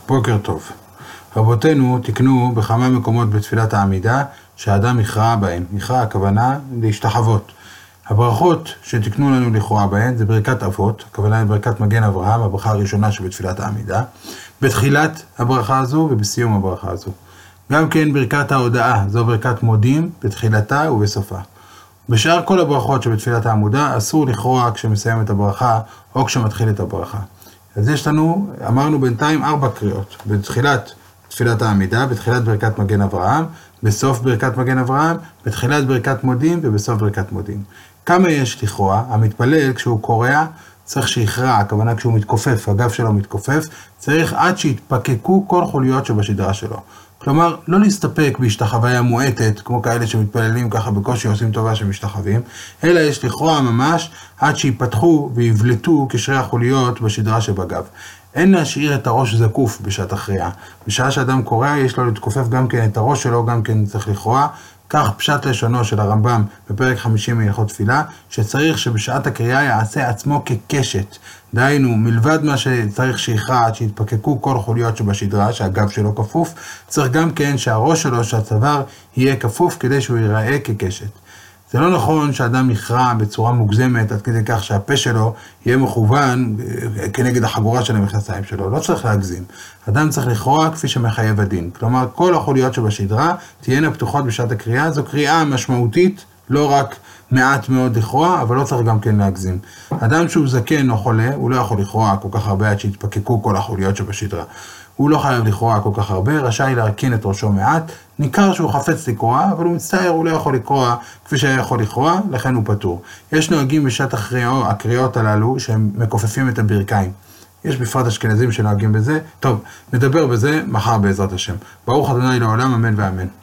בוקר טוב. רבותינו תקנו בכמה מקומות בתפילת העמידה שהאדם יכרע בהן. יכרע הכוונה להשתחוות. הברכות שתקנו לנו לכרוע בהן זה ברכת אבות, הכוונה לברכת מגן אברהם, הברכה הראשונה שבתפילת העמידה, בתחילת הברכה הזו ובסיום הברכה הזו. גם כן ברכת ההודאה, זו ברכת מודים בתחילתה ובסופה. בשאר כל הברכות שבתפילת העמודה אסור לכרוע כשמסיים את הברכה או כשמתחיל את הברכה. אז יש לנו, אמרנו בינתיים 4 קריאות, בתחילת תפילת העמידה, בתחילת ברכת מגן אברהם, בסוף ברכת מגן אברהם, בתחילת ברכת מודים ובסוף ברכת מודים. כמה יש לכרוע? המתפלל כשהוא קורע צריך שיכרע, הכוונה כשהוא מתכופף, הגב שלו מתכופף, צריך עד שיתפקקו כל חוליות שבשדרה שלו. כלומר, לא להסתפק בהשתחוויה מועטת, כמו כאלה שמתפללים ככה בקושי עושים טובה שמשתחווים, אלא יש לכרוע ממש עד שיפתחו ויבלטו קשרי החוליות בשדרה שבגב. אין להשאיר את הראש זקוף בשעת הקריאה. בשעה שאדם קורע יש לו לתכופף גם כן את הראש שלו, גם כן צריך לכרוע. כך פשט לשונו של הרמב"ם בפרק 50 מהלכות תפילה, שצריך שבשעת הקריאה יעשה עצמו כקשת. דהיינו, מלבד מה שצריך שיכרע עד שיתפקקו כל חוליות שבשדרה, שהגב שלו כפוף, צריך גם כן שהראש שלו, שהצוואר, יהיה כפוף כדי שהוא ייראה כקשת. זה לא נכון שאדם יכרע בצורה מוגזמת עד כדי כך שהפה שלו יהיה מכוון כנגד החגורה של המכנסיים שלו. לא צריך להגזים. אדם צריך לכרוע כפי שמחייב הדין. כלומר, כל החוליות שבשדרה תהיינה פתוחות בשעת הקריאה. זו קריאה משמעותית, לא רק מעט מאוד לכרוע, אבל לא צריך גם כן להגזים. אדם שהוא זקן או חולה, הוא לא יכול לכרוע כל כך הרבה עד שיתפקקו כל החוליות שבשדרה. הוא לא חייב לכרוע כל כך הרבה, רשאי להרכין את ראשו מעט, ניכר שהוא חפץ לקרוע, אבל הוא מצטער, הוא לא יכול לקרוע כפי שהיה יכול לקרוע, לכן הוא פטור. יש נוהגים בשעת הקריאות הללו שהם מכופפים את הברכיים. יש בפרט אשכנזים שנוהגים בזה. טוב, נדבר בזה מחר בעזרת השם. ברוך ה' לעולם, אמן ואמן.